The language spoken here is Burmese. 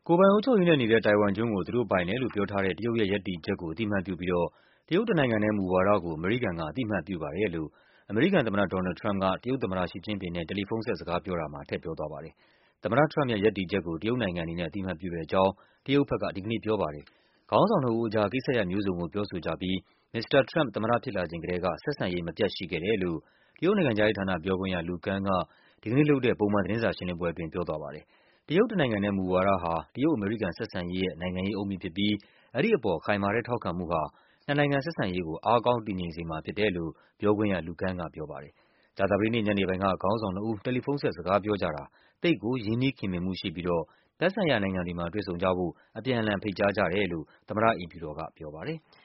ကိုယ်ပိုင်အုပ်ချုပ်ရေးနဲ့နေတဲ့ တိုင်ဝမ်ကျွန်းကို သူတို့ပိုင်တယ်လို့ပြောထားတဲ့ တရုတ်ရဲ့ရပ်တည်ချက်ကို အသိအမှတ်ပြုပြီးတော့ တရုတ်တနိုင်ငံထဲမူဝါဒကို အမေရိကန်က အသိအမှတ်ပြုပါတယ်လို့ အမေရိကန်သမ္မတ ဒေါ်နယ်လ်ဒ် ထရမ့်ပ်က တရုတ်သမ္မတ ရှီကျင့်ပင်နဲ့ တယ်လီဖုန်းဆက် စကားပြောတာမှာ ထည့်ပြောသွားပါတယ်။ သမ္မတထရမ့်ပ်ရဲ့ရပ်တည်ချက်ကို တရုတ်နိုင်ငံအနေနဲ့ အသိအမှတ်ပြုတဲ့အကြောင်း တရုတ်ဘက်က ဒီကနေ့ပြောပါတယ်။ ခေါင်းဆောင်နှစ်ဦးအကြား ကိစ္စရပ်မျိုးစုံကို ပြောဆိုကြပြီး မစ္စတာထရမ့်ပ် သမ္မတဖြစ်လာချိန်ကတည်းက ဆက်ဆံရေး မပြတ်ရှိခဲ့တယ်လို့ တရုတ်နိုင်ငံခြားရေးဌာနပြောခွင့်ရ Lu Kang က ဒီကနေ့လုပ်တဲ့ ပုံမှန်သတင်းစာရှင်းလင်းပွဲအတွင်း ပြောသွားပါတယ်။ တရုတ်တနိုင်ငံထဲမူဝါဒဟာ တရုတ်-အမေရိကန်ဆက်ဆံရေးရဲ့ နိုင်ငံရေးအုတ်မြစ်ဖြစ်ပြီး အဲဒီအပေါ် ခိုင်မာတဲ့ထောက်ခံမှုဟာ နှစ်နိုင်ငံဆက်ဆံရေးကို အားကောင်းတည်ငြိမ်စေမှာဖြစ်တယ်လို့ ပြောခွင့်ရ Lu Kang ကပြောပါတယ်။ ကြာသပတေးနေ့ညနေပိုင်းက ခေါင်းဆောင်နှစ်ဦး တယ်လီဖုန်းဆက် စကားပြောကြတာ သိပ်ကို ရင်းနှီးခင်မင်မှုရှိပြီးတော့ သက်ဆိုင်ရာနိုင်ငံတွေမှာ တွေ့ဆုံကြဖို့ အပြန်အလှန် ဖိတ်ကြားကြတယ်လို့ သမ္မတအိမ်ဖြူတော်ကပြောပါတယ်။